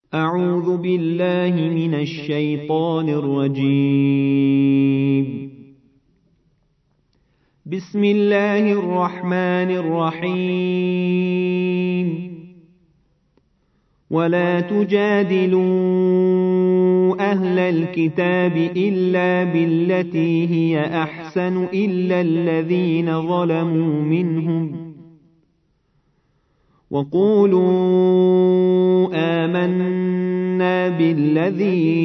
أعوذ بالله من الشيطان الرجيم. بسم الله الرحمن الرحيم. ولا تجادلوا أهل الكتاب إلا بالتي هي أحسن إلا الذين ظلموا منهم وقولوا آمنا بالذي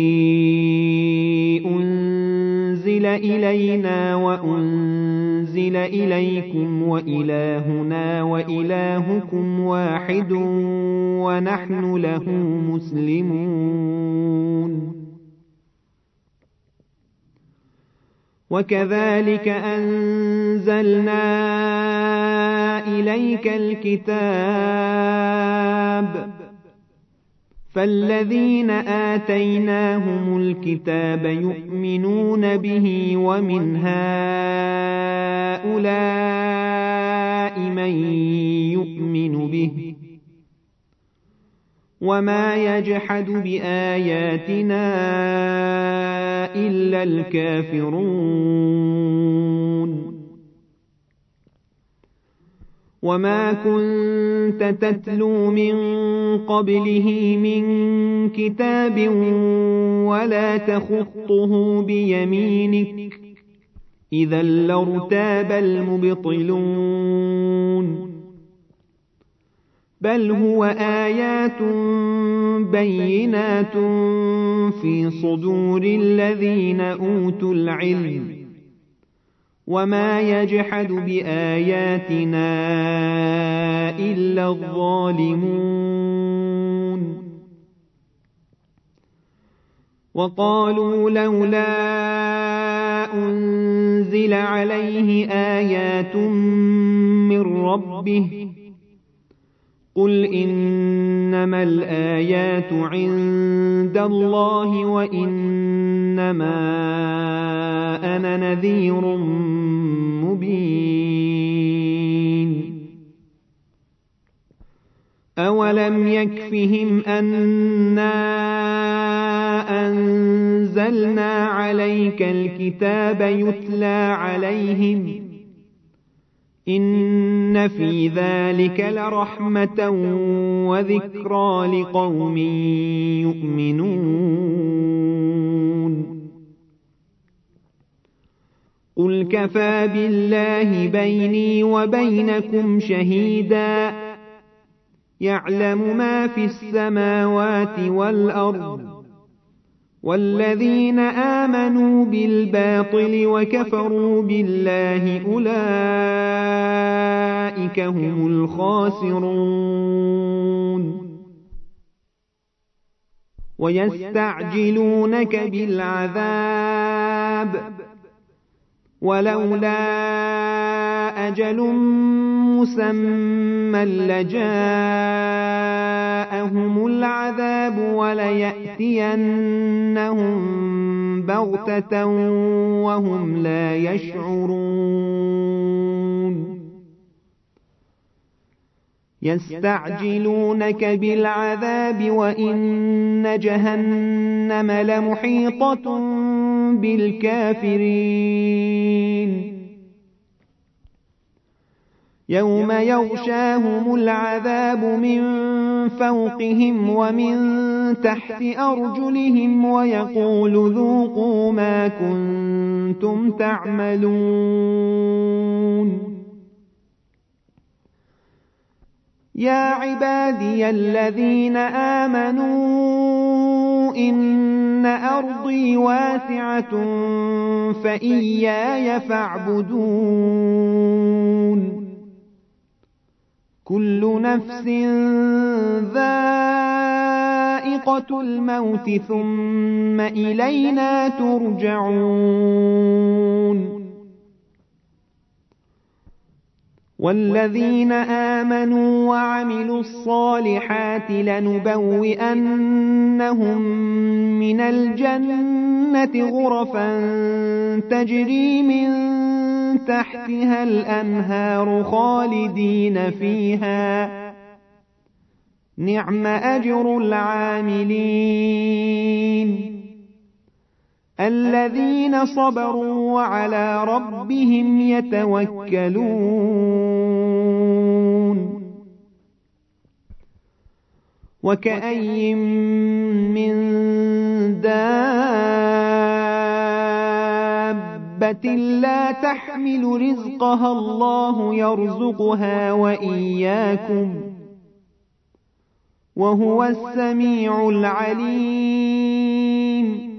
أنزل إلينا وأنزل إليكم وإلهنا وإلهكم واحد ونحن له مسلمون. وكذلك أنزلنا إليك الكتاب فالذين آتيناهم الكتاب يؤمنون به ومن هؤلاء من يؤمن به وما يجحد بآياتنا إلا الكافرون. وما كنت تتلو من قبله من كتاب ولا تخطه بيمينك إذا لارتاب المبطلون. بل هو آيات بينات في صدور الذين أوتوا العلم وما يجحد بآياتنا إلا الظالمون. وقالوا لولا أنزل عليه آيات من ربه قل إنما الآيات عند الله وإنما أنا نذير مبين. أولم يكفهم أنا أنزلنا عليك الكتاب يتلى عليهم إن في ذلك لرحمة وذكرى لقوم يؤمنون. قل كفى بالله بيني وبينكم شهيدا يعلم ما في السماوات والأرض والذين آمنوا بالباطل وكفروا بالله أولئك هم الخاسرون. ويستعجلونك بالعذاب ولولا أجل مسمى لجاءهم العذاب وليأتينهم بغتة وهم لا يشعرون. يستعجلونك بالعذاب وإن جهنم لمحيطة بالكافرين. يوم يغشاهم العذاب من فوقهم ومن تحت أرجلهم ويقول ذوقوا ما كنتم تعملون. يا عبادي الذين آمنوا إن أرضي واسعة فإياي فاعبدون. كل نفس ذائقة الموت ثم إلينا ترجعون. والذين آمنوا وعملوا الصالحات لنبوئنهم من الجنة غرفا تجري من تحتها الأنهار خالدين فيها نعم أجر العاملين الذين صبروا وعلى ربهم يتوكلون وكأي من دابة لا تحمل رزقها الله يرزقها وإياكم وهو السميع العليم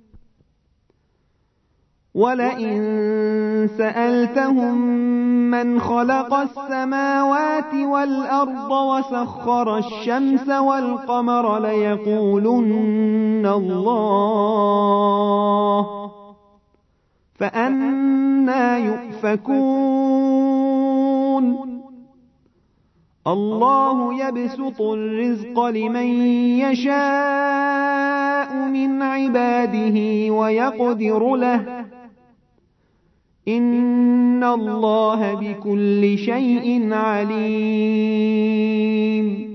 ولئن سألتهم من خلق السماوات والأرض وسخر الشمس والقمر ليقولن الله فأنى يؤفكون الله يبسط الرزق لمن يشاء من عباده ويقدر له إن الله بكل شيء عليم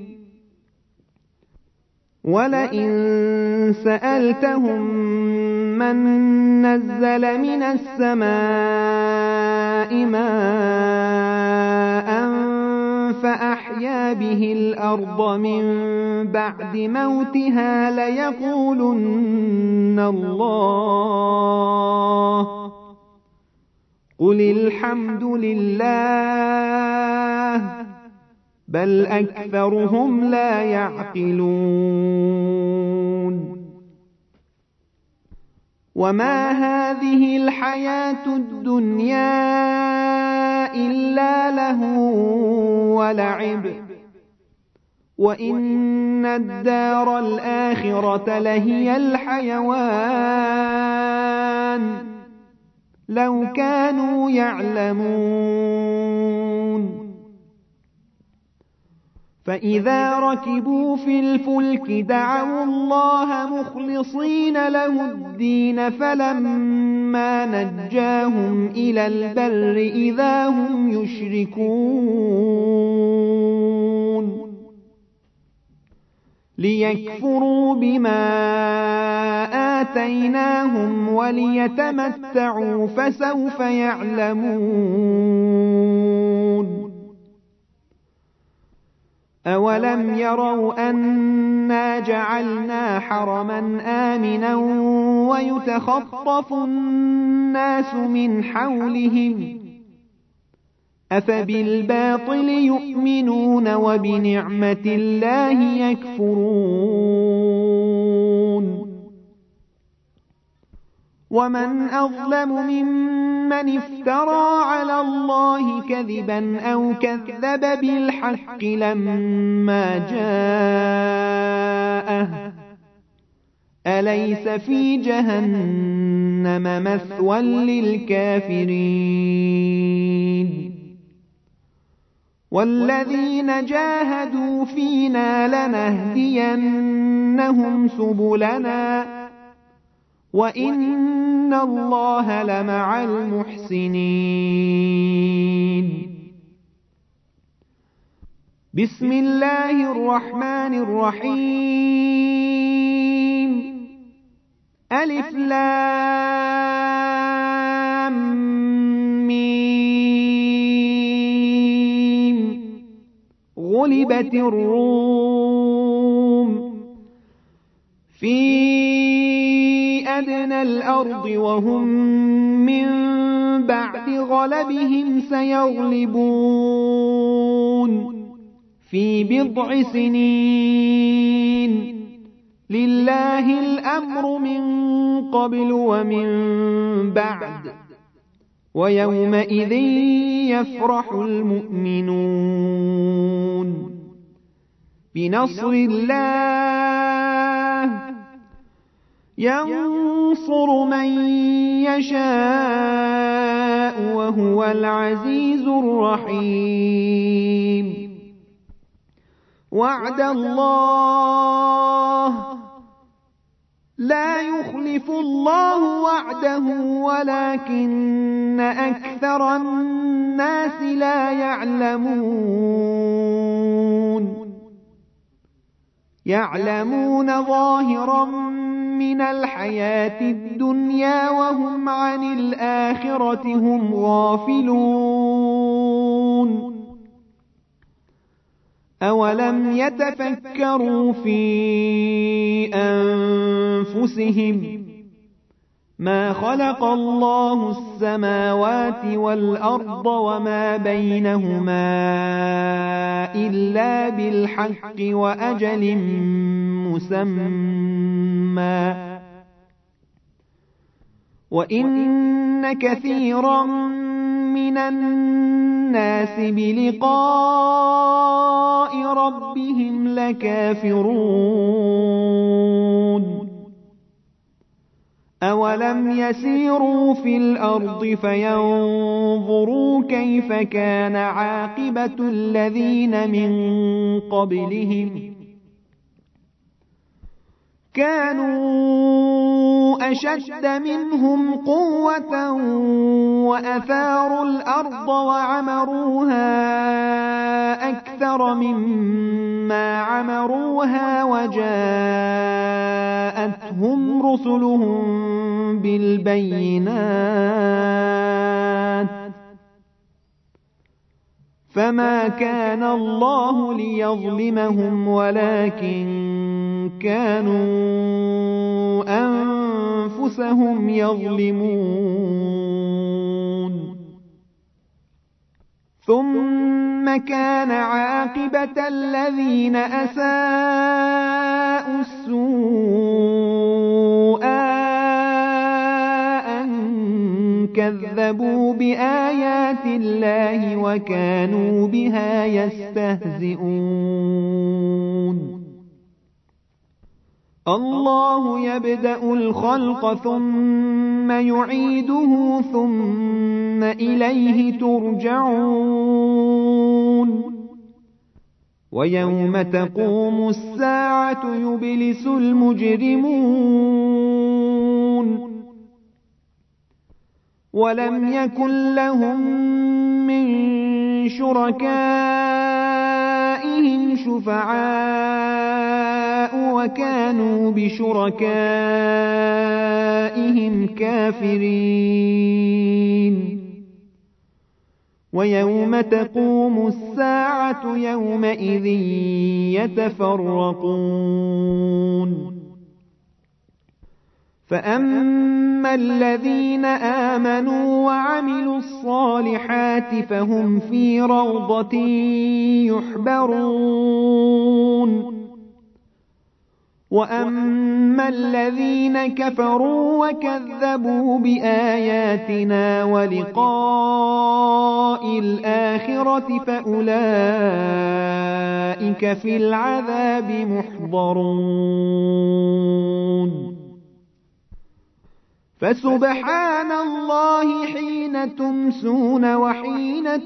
ولئن سألتهم من نزل من السماء ماء فأحيا به الأرض من بعد موتها ليقولن الله قل الحمد لله بل أكثرهم لا يعقلون وما هذه الحياة الدنيا إلا لهو ولعب وإن الدار الآخرة لهي الحيوان لو كانوا يعلمون فإذا ركبوا في الفلك دعوا الله مخلصين له الدين فلما نجاهم إلى البر إذا هم يشركون ليكفروا بما آتيناهم وليتمتعوا فسوف يعلمون أولم يروا أنا جعلنا حرما آمنا ويتخطف الناس من حولهم أفبالباطل يؤمنون وبنعمة الله يكفرون ومن أظلم ممن افترى على الله كذبا أو كذب بالحق لما جاءه أليس في جهنم مثوى للكافرين والذين جاهدوا فينا لنهدينهم سبلنا وإن الله لمع المحسنين بسم الله الرحمن الرحيم ألف لام ميم غلبت الروم في أدنى الأرض وهم من بعد غلبهم سيغلبون في بضع سنين لله الأمر من قبل ومن بعد ويومئذ يفرح المؤمنون بنصر الله ينصر من يشاء وهو العزيز الرحيم وعد الله لا يخلف الله وعده ولكن أكثر الناس لا يعلمون يعلمون ظاهرا من الحياة الدنيا وهم عن الآخرة هم غافلون أولم يتفكروا في أنفسهم ما خلق الله السماوات والأرض وما بينهما إلا بالحق وأجل مسمى وإن كثيرا من الناس بلقاء ربهم لكافرون أولم يسيروا في الأرض فينظروا كيف كان عاقبة الذين من قبلهم كانوا أشد منهم قوة وأثاروا الأرض وعمروها أكثر مما عمروها وجاءتهم رسلهم بالبينات فما كان الله ليظلمهم ولكن كانوا أنفسهم يظلمون ثم كان عاقبة الذين أساءوا السوء أن كذبوا بآيات الله وكانوا بها يستهزئون الله يبدأ الخلق ثم يعيده ثم إليه ترجعون ويوم تقوم الساعة يبلس المجرمون ولم يكن لهم من شركائهم شفعاء وكانوا بشركائهم كافرين ويوم تقوم الساعة يومئذ يتفرقون فأما الذين آمنوا وعملوا الصالحات فهم في روضة يحبرون وأما الذين كفروا وكذبوا بآياتنا ولقاء الآخرة فأولئك في العذاب محضرون فسبحان الله حين تمسون وحين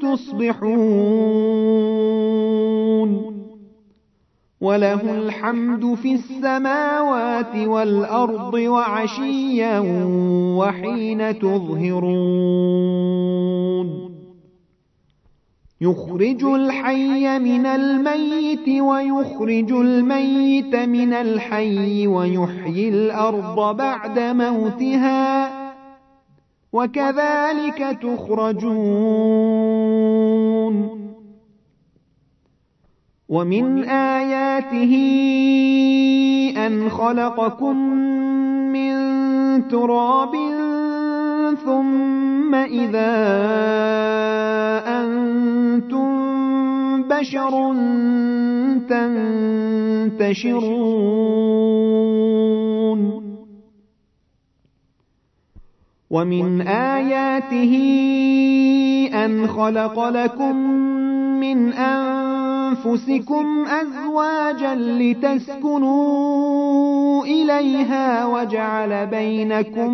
تصبحون وله الحمد في السماوات والأرض وعشيا وحين تظهرون يخرج الحي من الميت ويخرج الميت من الحي ويحيي الأرض بعد موتها وكذلك تخرجون ومن آياته أن خلقكم من تراب ثم إذا أنتم بشر تنتشرون ومن آياته أن خلق لكم من أنفسكم أزواجا لتسكنوا إليها وجعل بينكم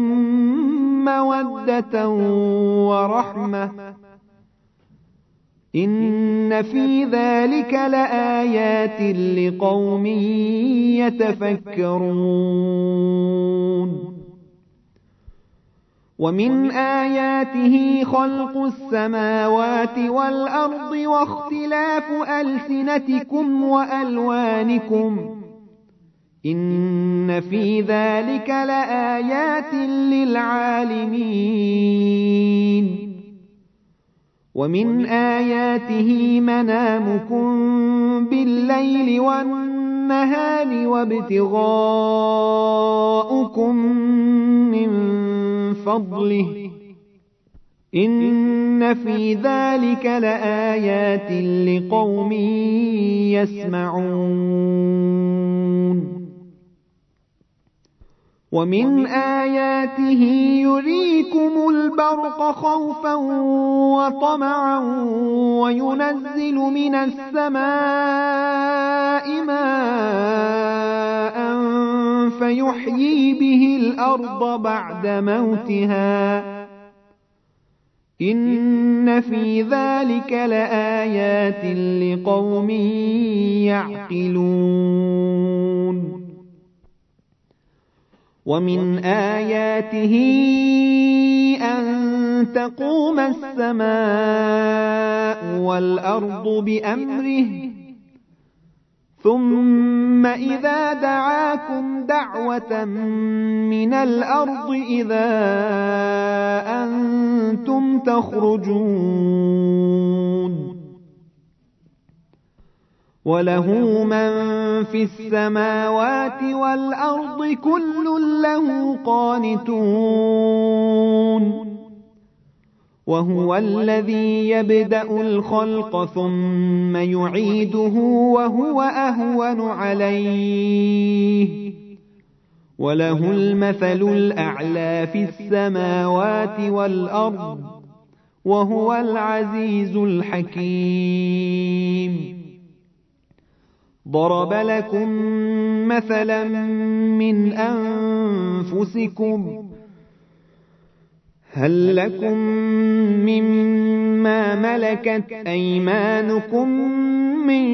مودة ورحمة إن في ذلك لآيات لقوم يتفكرون ومن آياته خلق السماوات والأرض واختلاف ألسنتكم وألوانكم إن في ذلك لآيات للعالمين ومن آياته منامكم بالليل والنهار وابتغاؤكم من فضله إن في ذلك لآيات لقوم يسمعون ومن آياته يريكم البرق خوفا وطمعا وينزل من السماء ماء فيحيي به الأرض بعد موتها إن في ذلك لآيات لقوم يعقلون ومن آياته أن تقوم السماء والأرض بأمره ثم إذا دعاكم دعوة من الأرض إذا أنتم تخرجون وله من في السماوات والأرض كل له قانتون وهو الذي يبدأ الخلق ثم يعيده وهو أهون عليه وله المثل الأعلى في السماوات والأرض وهو العزيز الحكيم ضرب لكم مثلا من أنفسكم هل لكم مما ملكت أيمانكم من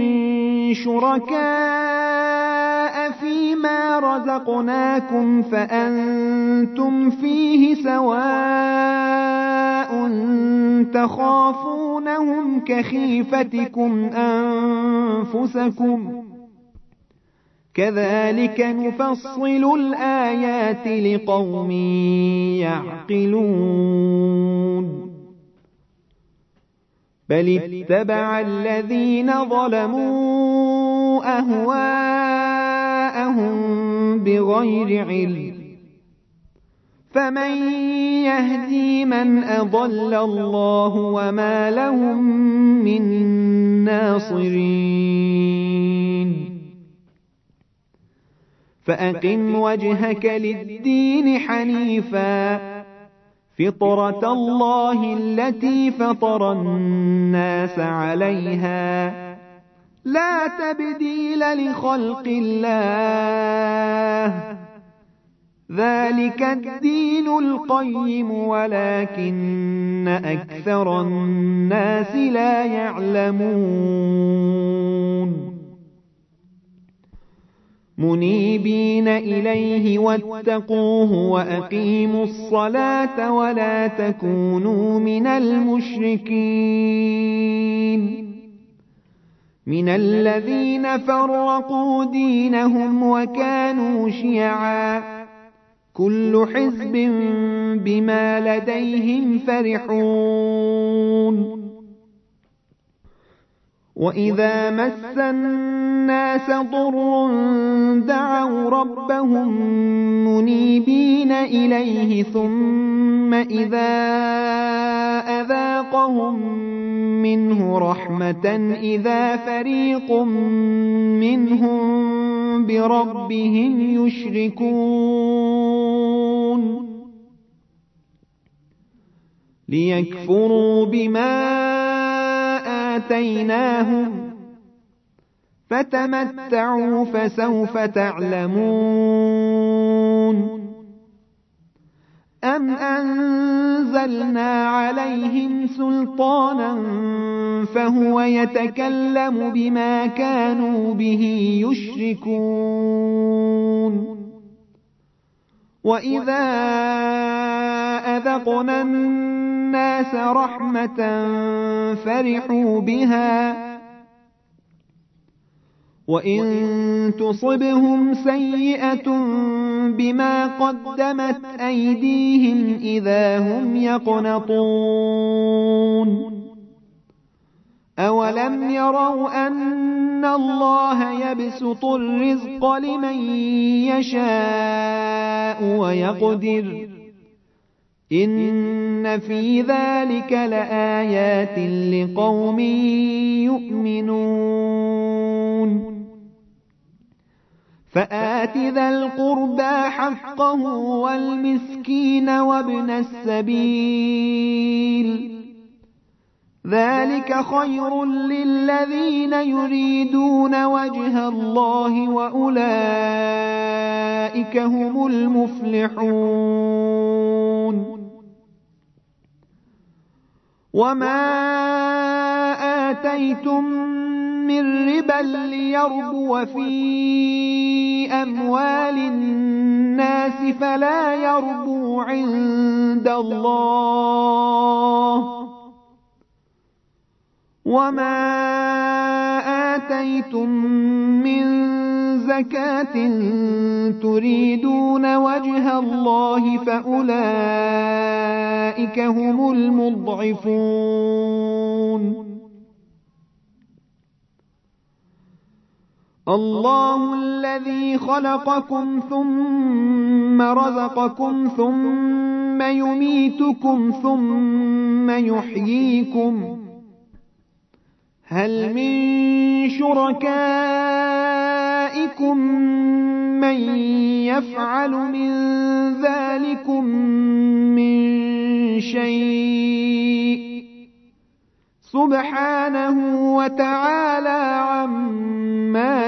شركاء فيما رزقناكم فأنتم فيه سواء تخافونهم كخيفتكم أنفسكم كذلك نفصل الآيات لقوم يعقلون بل اتبع الذين ظلموا أهواءهم بغير علم فمن يهدي من أضل الله وما لهم من ناصرين فأقم وجهك للدين حنيفا فطرة الله التي فطر الناس عليها لا تبديل لخلق الله ذلك الدين القيم ولكن أكثر الناس لا يعلمون منيبين إليه واتقوه وأقيموا الصلاة ولا تكونوا من المشركين من الذين فرقوا دينهم وكانوا شيعا كل حزب بما لديهم فرحون وإذا مس الناس ضر دعوا ربهم منيبين إليه ثم إذا أذاقهم منه رحمة إذا فريق منهم بربهم يشركون ليكفروا بما آتيناهم فتمتعوا فسوف تعلمون أم أنزلنا عليهم سلطانا فهو يتكلم بما كانوا به يشركون وإذا أذقنا الناس رحمة فرحوا بها وإن تصبهم سيئة بما قدمت أيديهم إذا هم يقنطون أولم يروا أن الله يبسط الرزق لمن يشاء ويقدر إن في ذلك لآيات لقوم يؤمنون فآت ذا القربى حقه والمسكين وابن السبيل ذلك خير للذين يريدون وجه الله وأولئك هم المفلحون وما آتيتم من ربا ليربو في أموال الناس فلا يربو عند الله وما آتيتم من زكاة تريدون وجه الله فأولئك هم المضعفون الله الذي خلقكم ثم رزقكم ثم يميتكم ثم يحييكم هل من شركائكم من يفعل من ذلكم من شيء سبحانه وتعالى عما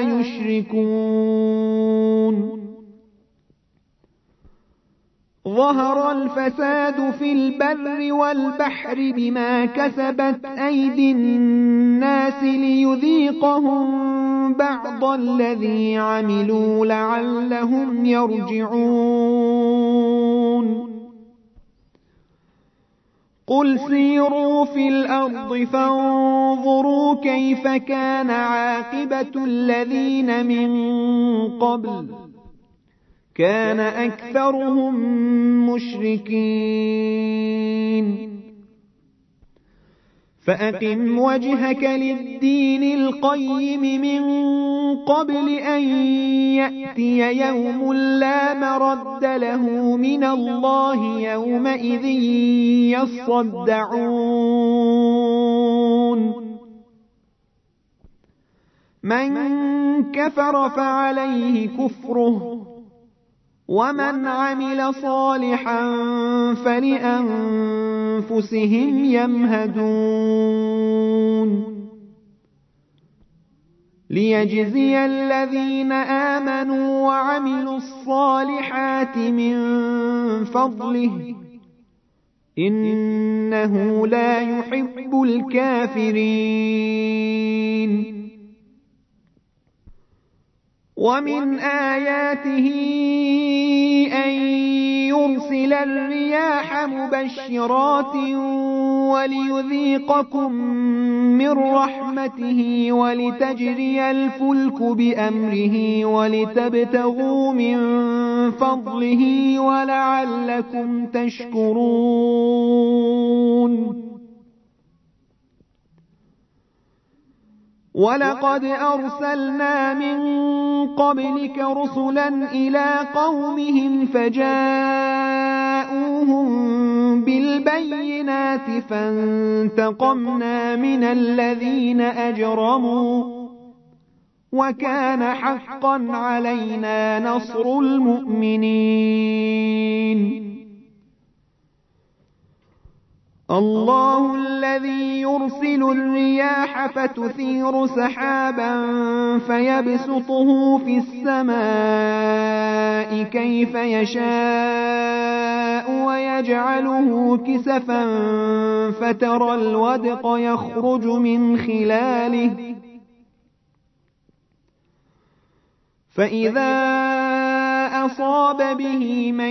يشركون ظهر الفساد في البر والبحر بما كسبت أيدي الناس ليذيقهم بعض الذي عملوا لعلهم يرجعون قل سيروا في الأرض فانظروا كيف كان عاقبة الذين من قبل كان أكثرهم مشركين فأقم وجهك للدين القيم من قبل أن يأتي يوم لا مرد له من الله يومئذ يصدعون من كفر فعليه كفره ومن عمل صالحا فلأنفسهم يمهدون ليجزي الذين آمنوا وعملوا الصالحات من فضله إنه لا يحب الكافرين ومن آياته أن يرسل الرياح مبشرات وليذيقكم من رحمته ولتجري الفلك بأمره ولتبتغوا من فضله ولعلكم تشكرون ولقد أرسلنا من قبلك رسلا إلى قومهم فجاءوهم بالبينات فانتقمنا من الذين أجرموا وكان حقا علينا نصر المؤمنين الله الذي يرسل الرياح فتثير سحابا فيبسطه في السماء كيف يشاء ويجعله كسفا فترى الودق يخرج من خلاله فإذا أصاب به من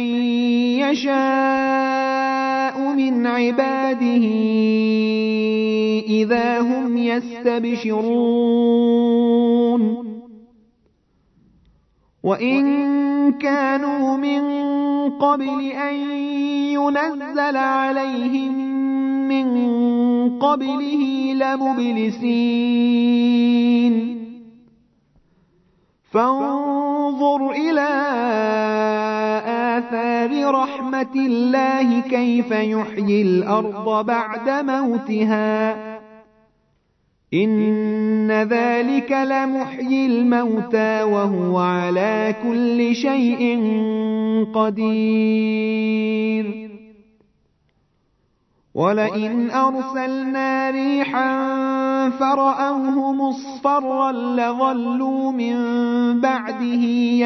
يشاء من عباده إذا هم يستبشرون وإن كانوا من قبل أن ينزل عليهم من قبله لمبلسين فانظر إلى آثار رحمة الله كيف يحيي الأرض بعد موتها إن ذلك لمحيي الموتى وهو على كل شيء قدير ولئن أرسلنا ريحا فرأوه مصفرا لظلوا من بعده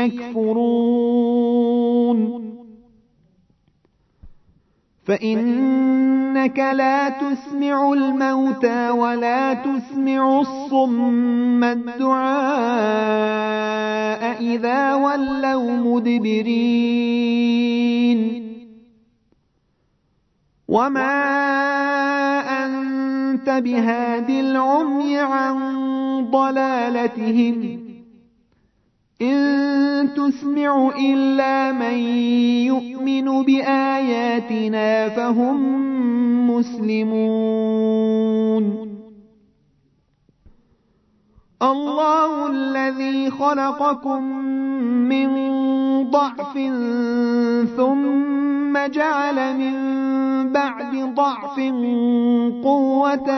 يكفرون فإنك لا تسمع الموتى ولا تسمع الصم الدعاء إذا ولوا مدبرين وما أنت بهاد العمي عن ضلالتهم إن تسمع إلا من يؤمن بآياتنا فهم مسلمون الله الذي خلقكم من ضعف ثم جعل من بعد ضعف قوة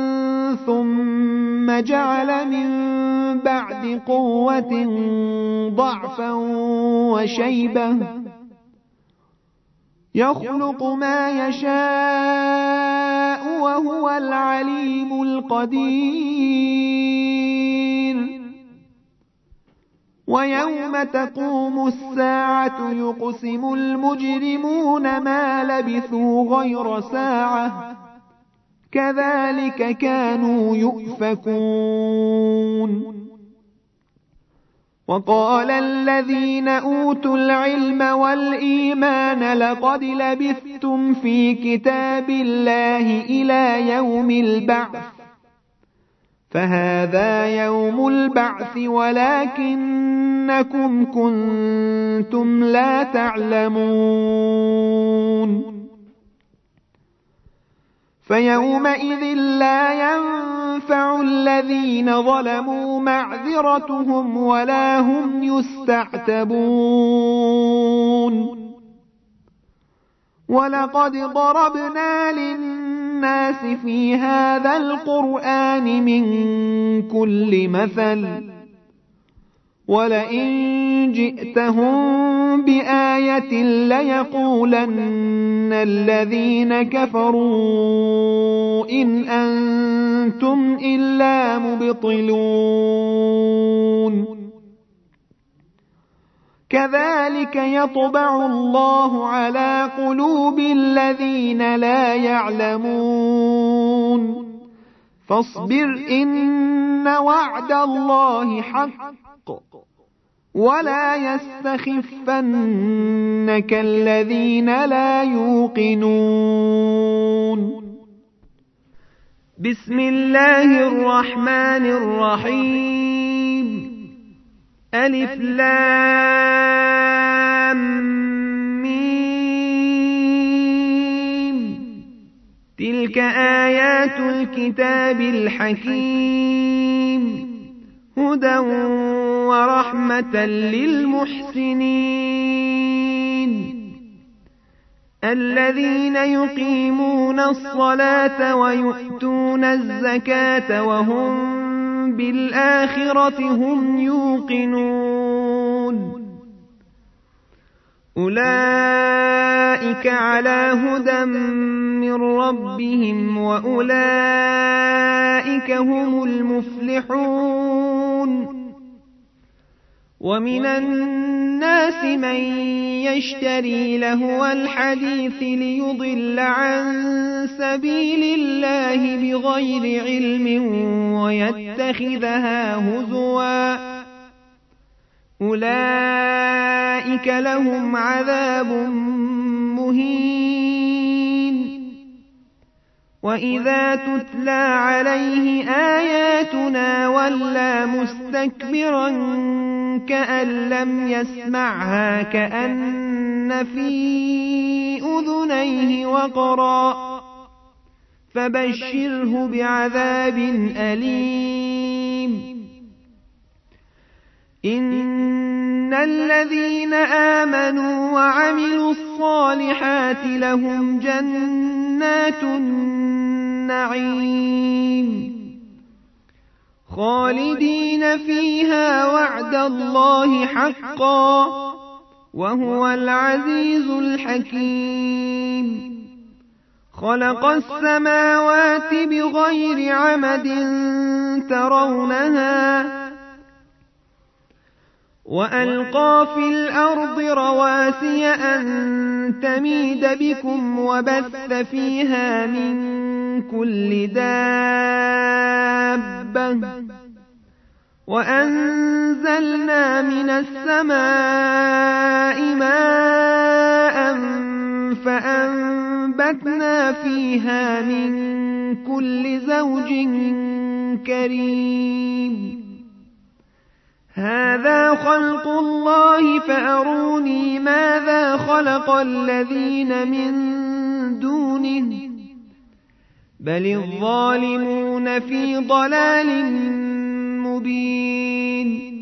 ثم جعل من بعد قوة ضعفا وشيبة يخلق ما يشاء وهو العليم القدير ويوم تقوم الساعة يقسم المجرمون ما لبثوا غير ساعة كذلك كانوا يؤفكون وقال الذين أوتوا العلم والإيمان لقد لبثتم في كتاب الله إلى يوم البعث فهذا يوم البعث ولكنكم كنتم لا تعلمون فيومئذ لا ينفع الذين ظلموا معذرتهم ولا هم يستعتبون ولقد ضربنا للناس في هذا القرآن من كل مثل ولئن جئتهم بآية ليقولن الذين كفروا إن أنتم إلا مبطلون كذلك يطبع الله على قلوب الذين لا يعلمون فاصبر إن وعد الله حق ولا يستخفنك الذين لا يوقنون بسم الله الرحمن الرحيم ألف لام ميم تلك آيات الكتاب الحكيم هدى ورحمة للمحسنين الذين يقيمون الصلاة ويؤتون الزكاة وهم بالآخرة هم يوقنون أولئك على هدى من ربهم وأولئك هم المفلحون ومن الناس من يشتري لهو الحديث ليضل عن سبيل الله بغير علم ويتخذها هزوا أولئك لهم عذاب مهين وإذا تتلى عليه آياتنا ولى مستكبرا كأن لم يسمعها كأن في أذنيه وقرا فبشره بعذاب أليم إن الذين آمنوا وعملوا الصالحات لهم جنات النعيم خالدين فيها وعد الله حقا وهو العزيز الحكيم خلق السماوات بغير عمد ترونها وألقى في الأرض رواسي أن تميد بكم وبث فيها من كل دابة وأنزلنا من السماء ماء فأنبتنا فيها من كل زوج كريم هذا خلق الله فأروني ماذا خلق الذين من دونه بل الظالمون في ضلال مبين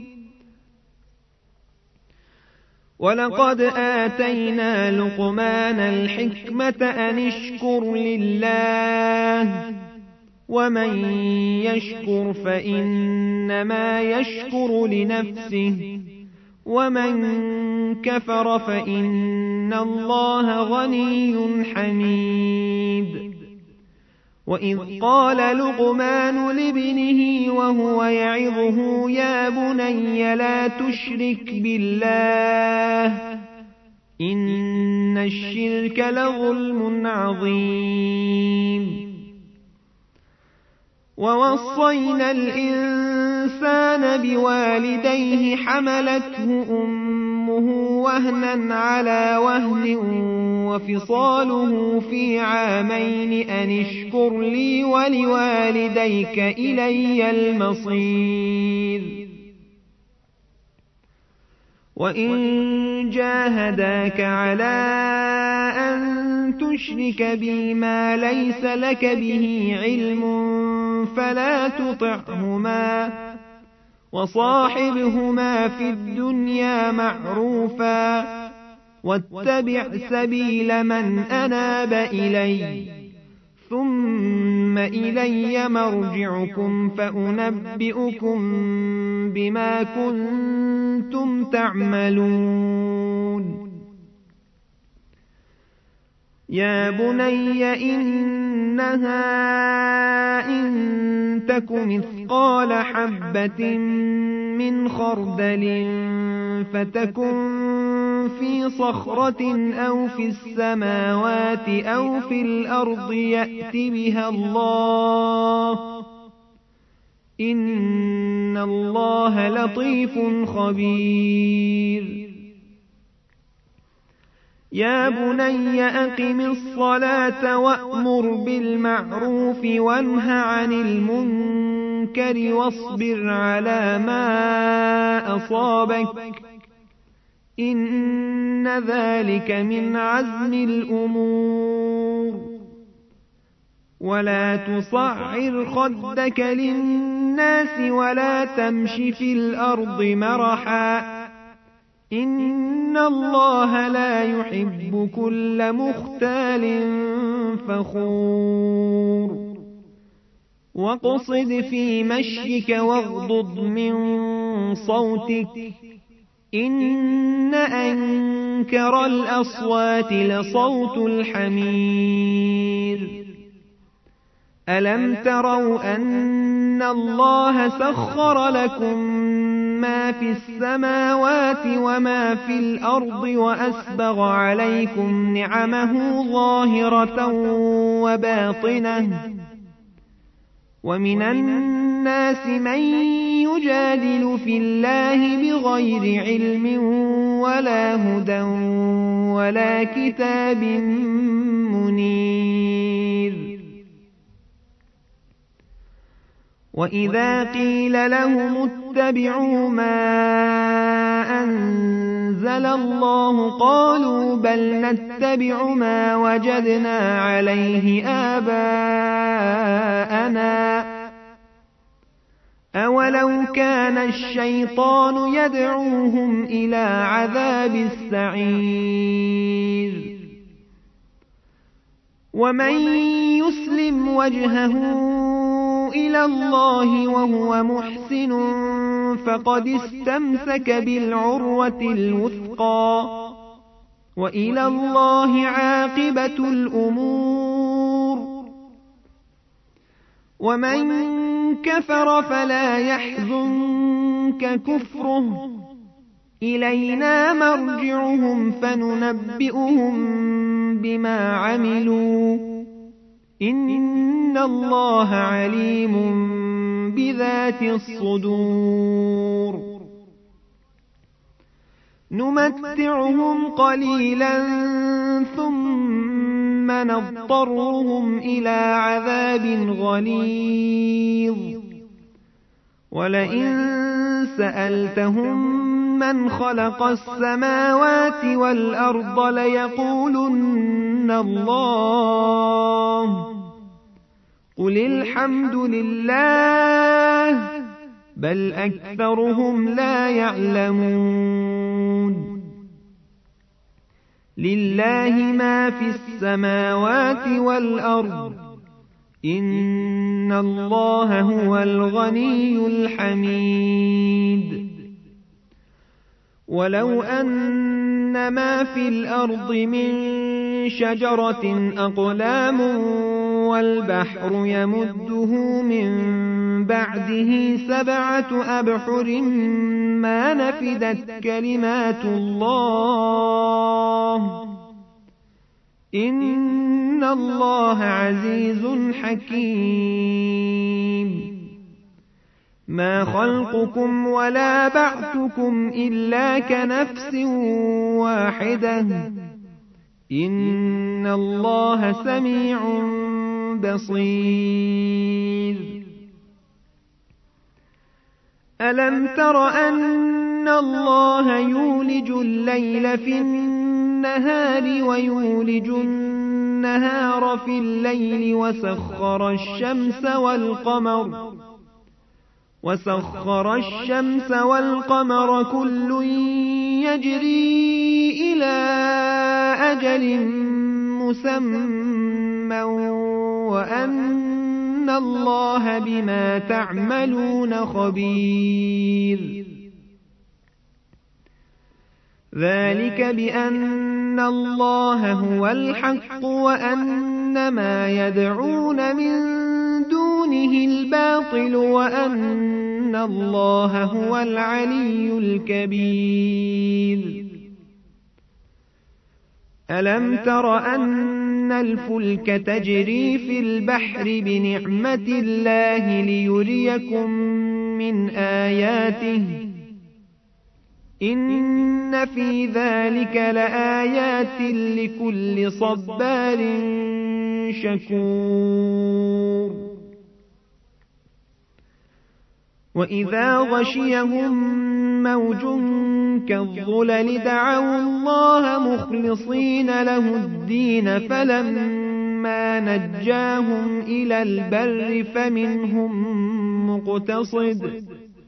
ولقد آتينا لقمان الحكمة أن اشكر لله ومن يشكر فإنما يشكر لنفسه ومن كفر فإن الله غني حميد وإذ قال لقمان لابنه وهو يعظه يا بني لا تشرك بالله إن الشرك لظلم عظيم ووصينا الإنسان بوالديه حملته أمه وهنا على وهن وفصاله في عامين أن اشكر لي ولوالديك إلي المصير وإن جاهداك على أن تشرك بي ما ليس لك به علم فلا تطعهما وصاحبهما في الدنيا معروفا واتبع سبيل من أناب إلي ثم إلي مرجعكم فأنبئكم بما كنتم تعملون يا بني إنها إن تك مثقال حبة من خردل فتكن في صخرة أو في السماوات أو في الأرض يأت بها الله إن الله لطيف خبير يا بني أقم الصلاة وأمر بالمعروف وانه عن المنكر واصبر على ما أصابك إن ذلك من عزم الأمور ولا تصعر خدك للناس ولا تمش في الأرض مرحا إن الله لا يحب كل مختال فخور واقصد في مشيك واغضض من صوتك إن أنكر الأصوات لصوت الحمير ألم تروا أن الله سخر لكم ما في السماوات وما في الأرض وأسبغ عليكم نعمه ظاهرة وباطنة ومن الناس من يجادل في الله بغير علم ولا هدى ولا كتاب منير وإذا قيل لهم اتبعوا ما أنزل الله قالوا بل نتبع ما وجدنا عليه آباءنا أولو كان الشيطان يدعوهم إلى عذاب السعير ومن يسلم وجهه إلى الله وهو محسن فقد استمسك بالعروة الوثقى وإلى الله عاقبة الأمور ومن كفر فلا يحزنك كفره إلينا مرجعهم فننبئهم بما عملوا إن الله عليم بذات الصدور نمتعهم قليلا ثم نضطرهم إلى عذاب غليظ ولئن سألتهم من خلق السماوات والأرض ليقولن الله قل الحمد لله بل أكثرهم لا يعلمون لله ما في السماوات والأرض إن الله هو الغني الحميد ولو أن ما في الأرض من شجرة أقلام والبحر يمده من بعده 7 أبحر ما نفدت كلمات الله إن الله عزيز حكيم ما خلقكم ولا بعثكم إلا كنفس واحدة إن الله سميع بصير ألم تر أن الله يولج الليل في النهار ويولج النهار في الليل وسخر الشمس والقمر كل يجري إلى أجل مسمى وأن الله بما تعملون خبير ذلك بأن الله هو الحق وأن ما يدعون من دونه الباطل وأن الله هو العلي الكبير ألم تر أن الفلك تجري في البحر بنعمة الله ليريكم من آياته إن في ذلك لآيات لكل صبار شكور وإذا غشيهم موج كالظلل دعوا الله مخلصين له الدين فلما نجاهم إلى البر فمنهم مقتصد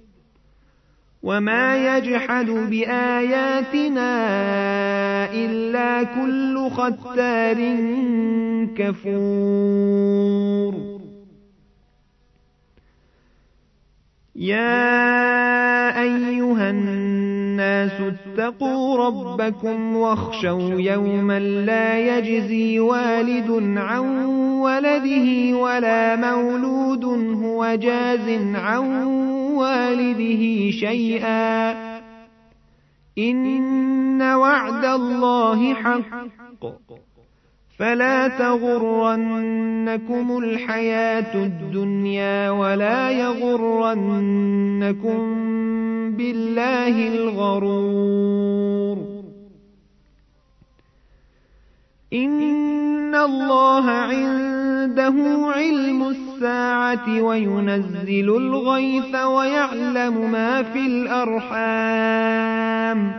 وما يجحد بآياتنا إلا كل ختار كفور يا أيها الناس اتقوا ربكم واخشوا يوما لا يجزي والد عن ولده ولا مولود هو جاز عن والده شيئا إن وعد الله حق فلا تغرنكم الحياة الدنيا ولا يغرنكم بالله الغرور إن الله عنده عنده علم الساعة وينزل الغيث ويعلم ما في الأرحام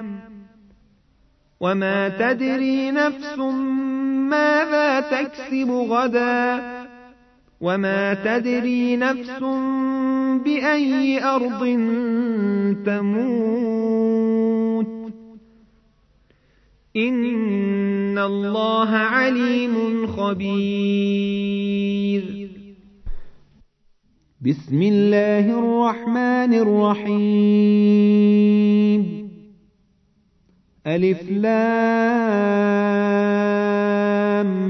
وما تدري نفس ماذا تكسب غدا وما تدري نفس بأي أرض تموت إن الله عليم خبير. بسم الله الرحمن الرحيم. ألف لام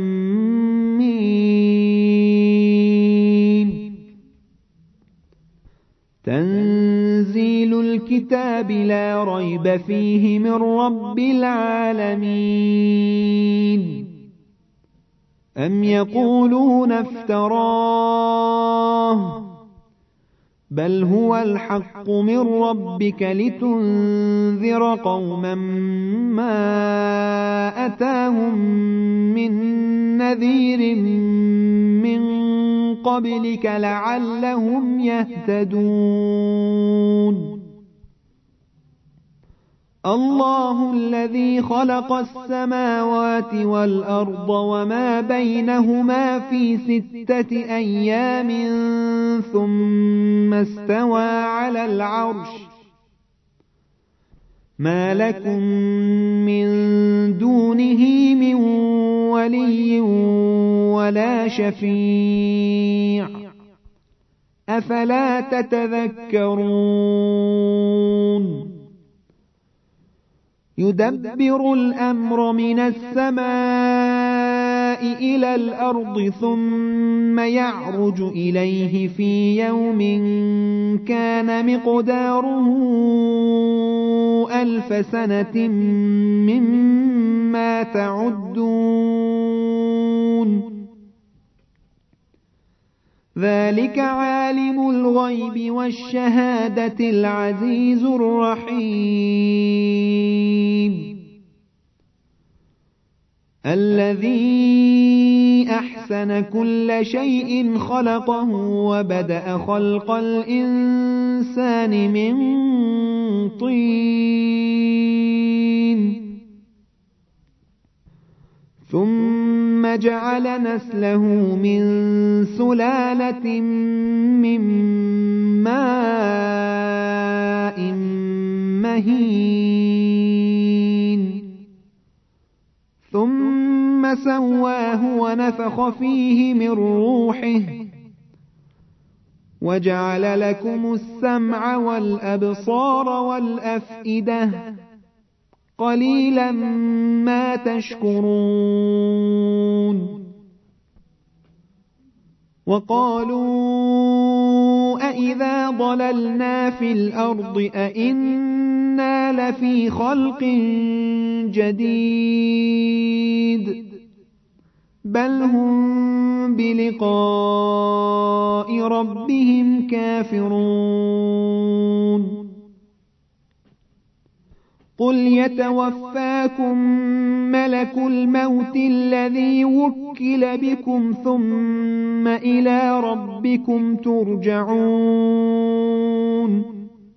ميم. تنزيل الكتاب لا ريب فيه من رب العالمين. أم يقولون افتراه بل هو الحق من ربك لتنذر قوما ما أتاهم من نذير من قبلك لعلهم يهتدون. الله الذي خلق السماوات والأرض وما بينهما في 6 أيام ثم استوى على العرش ما لكم من دونه من ولي ولا شفيع أفلا تتذكرون. يدبر الأمر من السماء إلى الأرض ثم يعرج إليه في يوم كان مقداره 1000 سنة مما تعدون. ذلك عالم الغيب والشهادة العزيز الرحيم. الذي أحسن كل شيء خلقه وبدأ خلق الإنسان من طين ثم جعل نسله من سلالة من ماء مهين ثم سواه ونفخ فيه من روحه وجعل لكم السمع والأبصار والأفئدة قليلا ما تشكرون. وقالوا أإذا ضللنا في الأرض أإنا لفي خلق جديد بل هم بلقاء ربهم كافرون. قل يتوفاكم ملك الموت الذي وكل بكم ثم إلى ربكم ترجعون.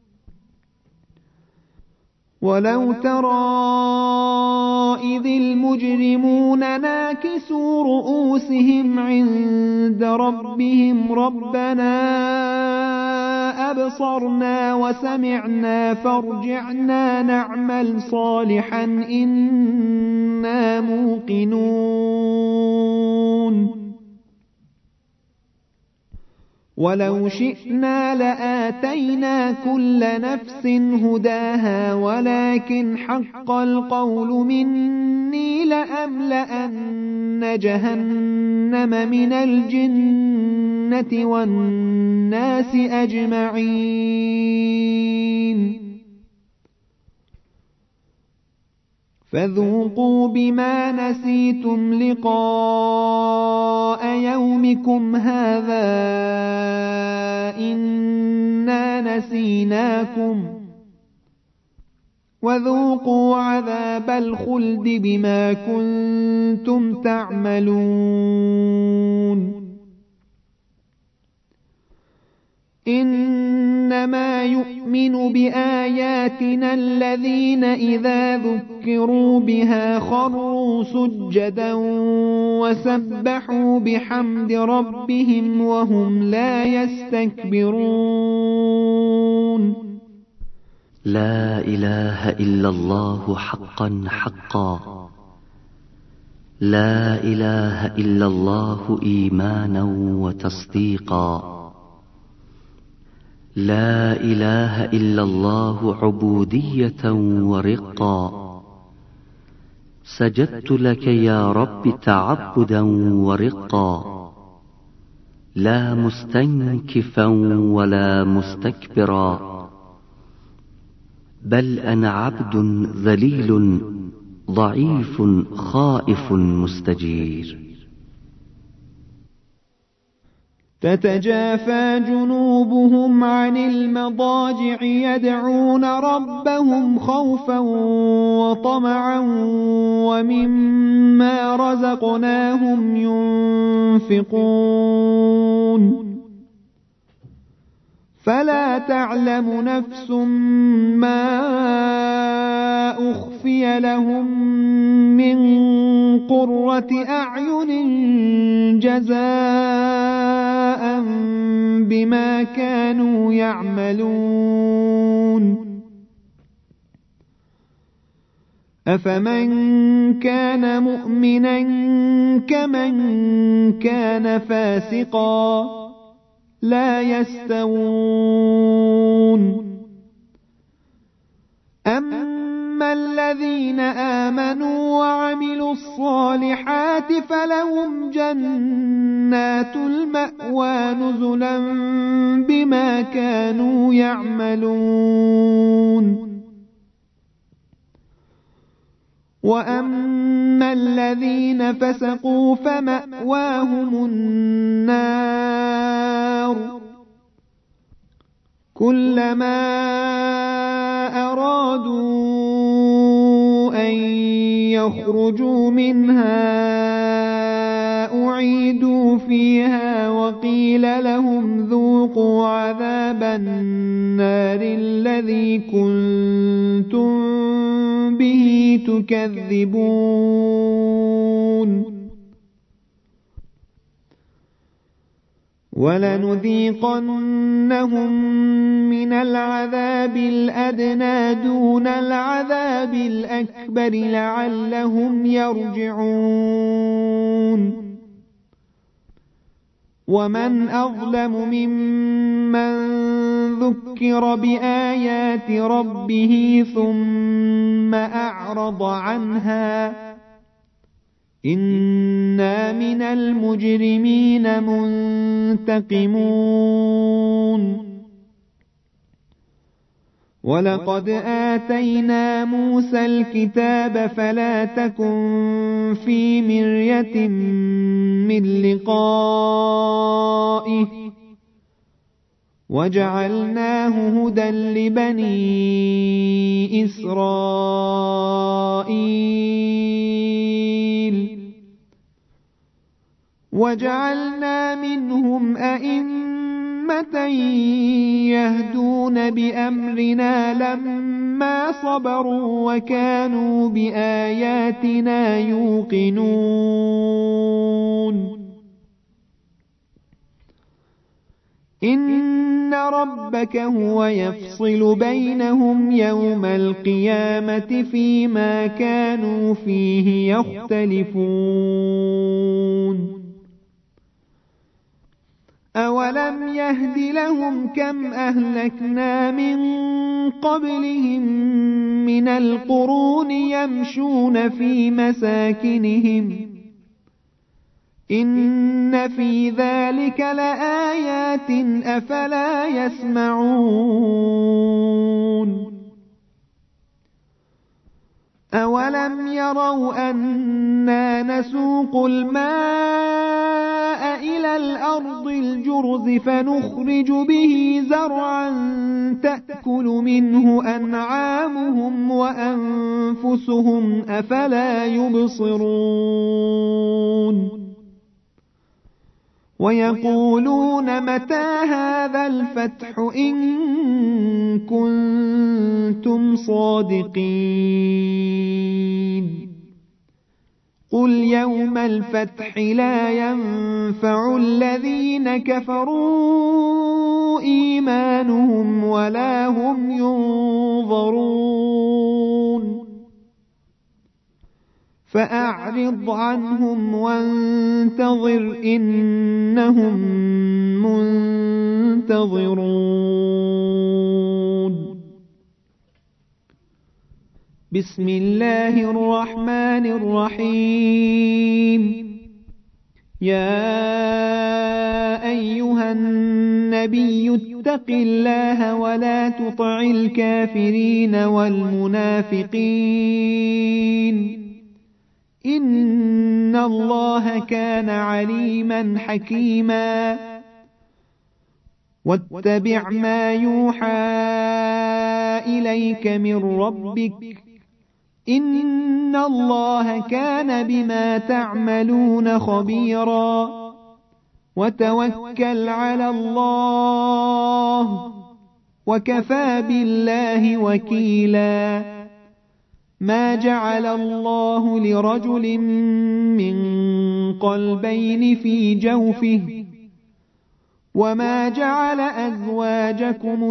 ولو ترى إذ المجرمون ناكسوا رؤوسهم عند ربهم ربنا أبصرنا وسمعنا فارجعنا نعمل صالحا إنا موقنون. ولو شئنا لآتينا كل نفس هداها ولكن حق القول مني لأملأن جهنم من الجنة والناس أجمعين. فذوقوا بما نسيتم لقاء يومكم هذا إنا نسيناكم وذوقوا عذاب الخلد بما كنتم تعملون. إنما يؤمن بآياتنا الذين إذا ذكروا بها خروا سجدا وسبحوا بحمد ربهم وهم لا يستكبرون. لا إله إلا الله حقا حقا، لا إله إلا الله إيمانا وتصديقا، لا إله إلا الله عبودية ورقا. سجدت لك يا رب تعبدا ورقا، لا مستنكفا ولا مستكبرا، بل أنا عبد ذليل ضعيف خائف مستجير. تتجافى جنوبهم عن المضاجع يدعون ربهم خوفا وطمعا ومما رزقناهم ينفقون. فلا تعلم نفس ما أخفي لهم من قرة أعين جزاء بما كانوا يعملون. أفمن كان مؤمنا كمن كان فاسقا لا يستوون. أما الذين آمنوا وعملوا الصالحات فلهم جنات المأوى نزلا بما كانوا يعملون. وأما الذين فسقوا فمأواهم النار كلما أرادوا أن يخرجوا منها أعيدوا فيها وقيل لهم ذوقوا عذاب النار الذي كنتم به تكذبون. ولنذيقنهم من العذاب الأدنى دون العذاب الأكبر لعلهم يرجعون. ومن أظلم ممن ذكر بآيات ربه ثم أعرض عنها إنا من المجرمين منتقمون. ولقد آتينا موسى الكتاب فلا تكن في مرية من لقائه وجعلناه هدى لبني إسرائيل وجعلنا منهم أئمة يهدون بأمرنا لما صبروا وكانوا بآياتنا يوقنون. إن ربك هو يفصل بينهم يوم القيامة فيما كانوا فيه يختلفون. أولم يهد لهم كم أهلكنا من قبلهم من القرون يمشون في مساكنهم إن في ذلك لآيات أفلا يسمعون. أولم يروا أنا نسوق الماء إلى الأرض الجرز فنخرج به زرعا تأكل منه أنعامهم وأنفسهم أفلا يبصرون. ويقولون متى هذا الفتح إن كنتم صادقين قل يوم الفتح لا ينفع الذين كفروا إيمانهم ولا هم ينظرون فأعرض عنهم وانتظر إنهم منتظرون. بسم الله الرحمن الرحيم. يا أيها النبي اتق الله ولا تطع الكافرين والمنافقين إن الله كان عليما حكيما. واتبع ما يوحى إليك من ربك إن الله كان بما تعملون خبيرا. وتوكل على الله وكفى بالله وكيلا. ما جعل الله لرجل من قلبين في جوفه وما جعل أزواجكم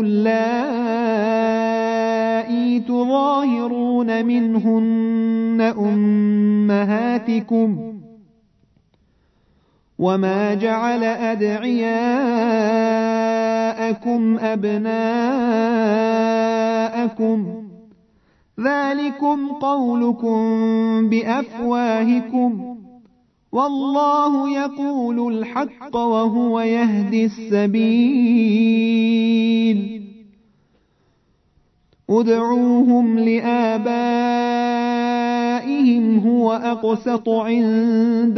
اللائي تظاهرون منهن أمهاتكم وما جعل أدعياءكم أبناءكم ذلكم قولكم بأفواهكم والله يقول الحق وهو يهدي السبيل. ادعوهم لآبائهم هو أقسط عند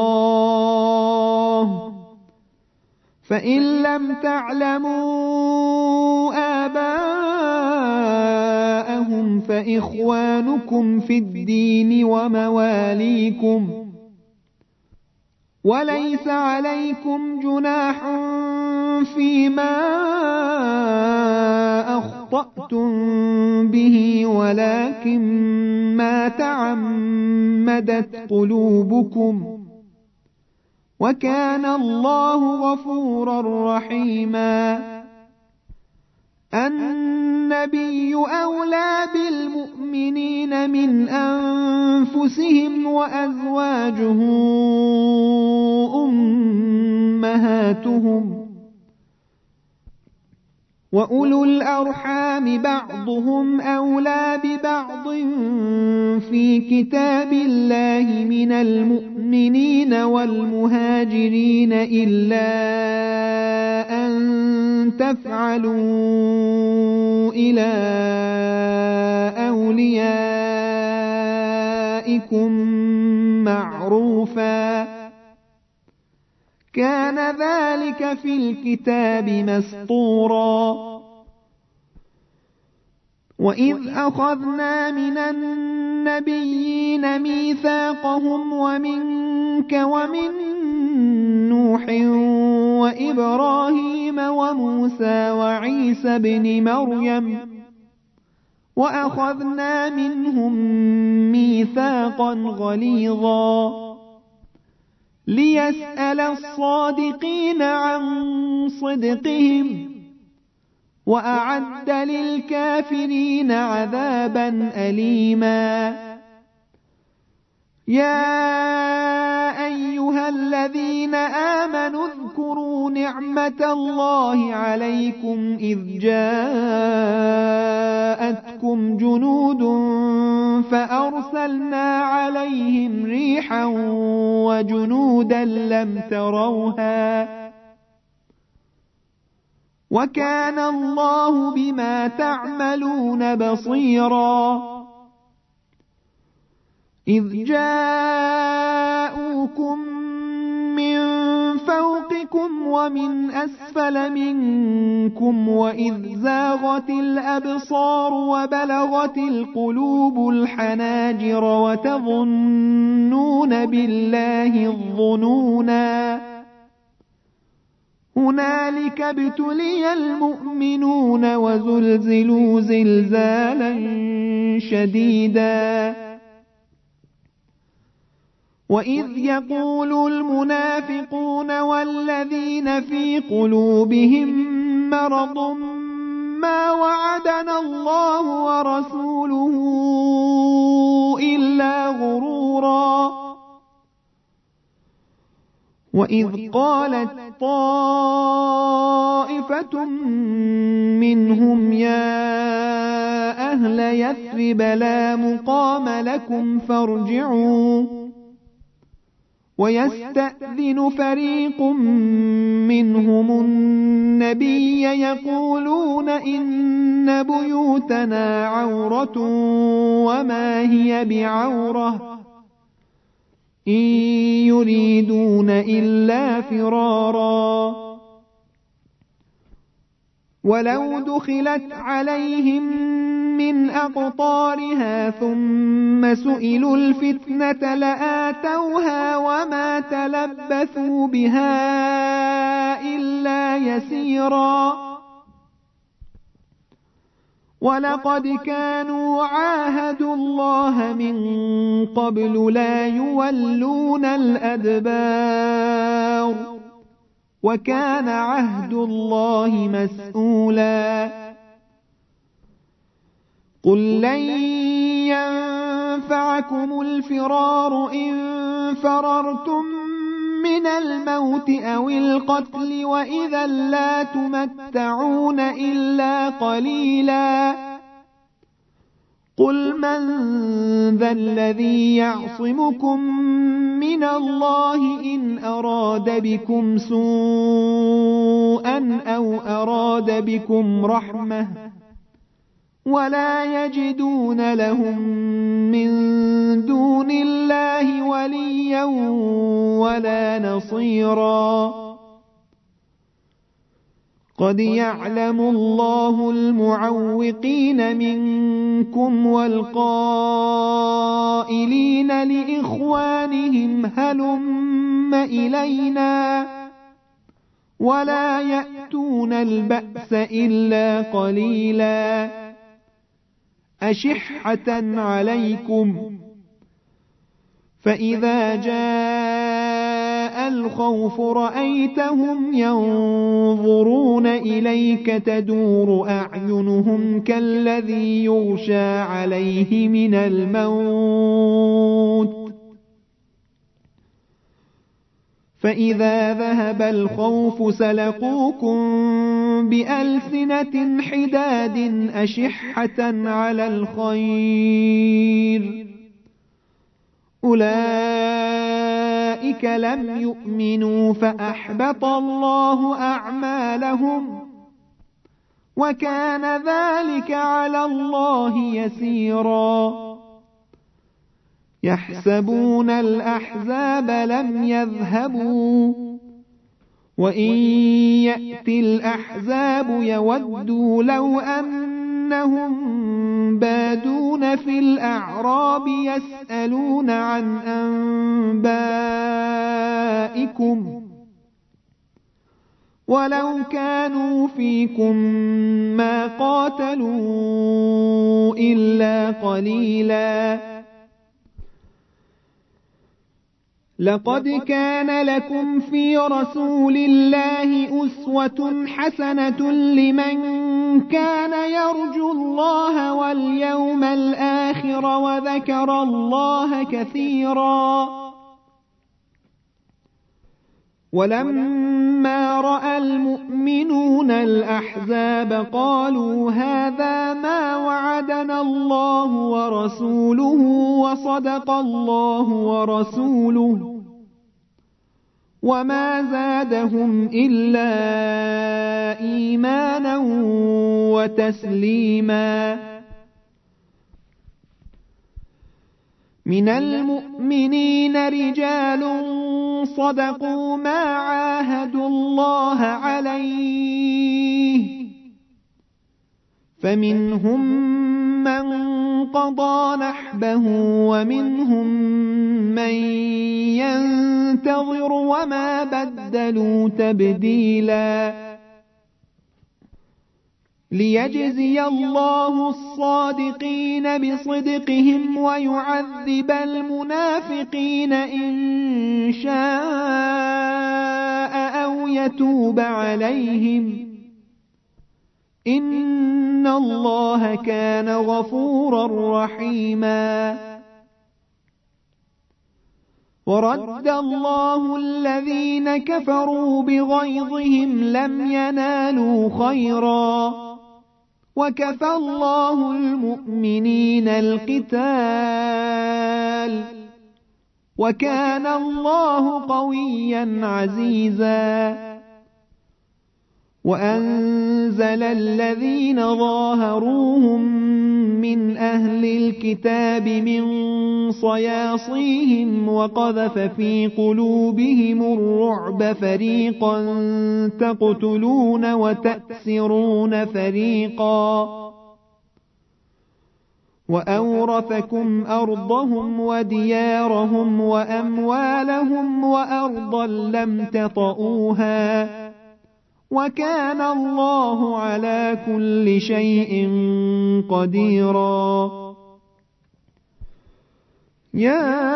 الله فإن لم تعلموا آباءهم فإخوانكم في الدين ومواليكم وليس عليكم جناح فيما أخطأتم به ولكن ما تعمدت قلوبكم وكان الله غفورا رحيما. النبي أولى بالمؤمنين من أنفسهم وأزواجه أمهاتهم وأولو الأرحام بعضهم أولى ببعض في كتاب الله من المؤمنين والمهاجرين إلا أن تفعلوا إلى أوليائكم معروفا كان ذلك في الكتاب مسطورا. وإذ أخذنا من النبيين ميثاقهم ومنك ومن نوح وإبراهيم وموسى وعيسى بن مريم وأخذنا منهم ميثاقا غليظا ليسأل الصادقين عن صدقهم وأعد للكافرين عذابا أليما. يا أيها الذين آمنوا اذكروا نعمة الله عليكم إذ جاءتكم جنود فأرسلنا عليهم ريحا وجنودا لم تروها وكان الله بما تعملون بصيرا. إذ جاءوكم من فوقكم ومن أسفل منكم وإذ زاغت الأبصار وبلغت القلوب الحناجر وتظنون بالله الظنونا هنالك ابتلي المؤمنون وزلزلوا زلزالا شديدا وإذ يقول المنافقون والذين في قلوبهم مرض ما وعدنا الله ورسوله إلا غرورا وإذ قالت طائفة منهم يا أهل يثرب لا مقام لكم فارجعوا ويستأذن فريق منهم النبي يقولون إن بيوتنا عورة وما هي بعورة إن يريدون إلا فرارا ولو دخلت عليهم من أقطارها ثم سئلوا الفتنة لآتوها وما تلبثوا بها إلا يسيرا ولقد كانوا عاهدوا الله من قبل لا يولون الأدبار وكان عهد الله مسؤولا قل لن ينفعكم الفرار إن فررتم من الموت أو القتل وإذا لا تمتعون إلا قليلا قل من ذا الذي يعصمكم من الله إن أراد بكم سوءا أو أراد بكم رحمة ولا يجدون لهم من دون الله وليا ولا نصيرا قد يعلم الله المعوقين منكم والقائلين لإخوانهم هلم إلينا ولا يأتون البأس إلا قليلا أشحة عليكم فإذا جاء الخوف رأيتهم ينظرون إليك تدور أعينهم كالذي يغشى عليه من الموت فإذا ذهب الخوف سلقوكم بألسنة حداد أشحة على الخير أولئك لم يؤمنوا فأحبط الله أعمالهم وكان ذلك على الله يسيرا يحسبون الأحزاب لم يذهبوا وإن يأتي الأحزاب يودوا لو أنهم بادون في الأعراب يسألون عن أنبائكم ولو كانوا فيكم ما قاتلوا إلا قليلا لقد كان لكم في رسول الله أسوة حسنة لمن كان يرجو الله واليوم الآخر وذكر الله كثيرا ولما رأى المؤمنون الأحزاب قالوا هذا ما وعدنا الله ورسوله وصدق الله ورسوله وما زادهم إلا إيمانا وتسليما من المؤمنين رجال صدقوا ما عاهدوا الله عليه فمنهم من قضى نحبه ومنهم من وانتظروا وما بدلوا تبديلا ليجزي الله الصادقين بصدقهم ويعذب المنافقين إن شاء أو يتوب عليهم إن الله كان غفورا رحيما ورد الله الذين كفروا بغيظهم لم ينالوا خيرا وكفى الله المؤمنين القتال وكان الله قويا عزيزا وأنزل الذين ظاهروهم من أهل الكتاب من صياصيهم وقذف في قلوبهم الرعب فريقا تقتلون وتأسرون فريقا وأورثكم أرضهم وديارهم وأموالهم وأرضا لم تطئوها وكان الله على كل شيء قديرا يا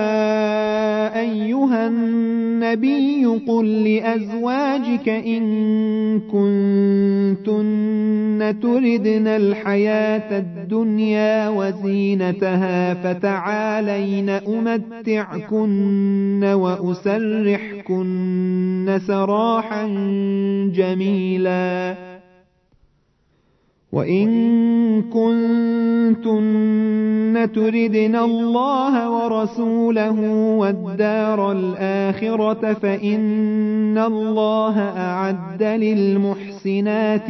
أيها النبي قل لأزواجك إن كنتن تردن الحياة الدنيا وزينتها فتعالين أمتعكن وأسرحكن سراحا جميلا وإن كنتن تردن الله ورسوله والدار الآخرة فإن الله أعد للمحسنات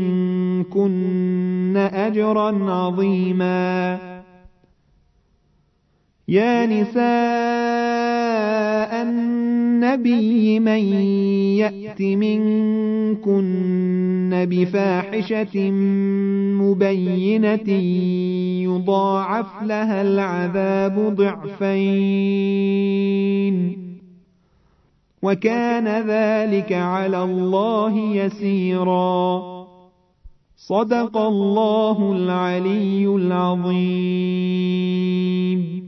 منكن أجرا عظيما يا نساء النبي من يأت منكن بفاحشة مبينة يضاعف لها العذاب ضعفين وكان ذلك على الله يسيرا صدق الله العلي العظيم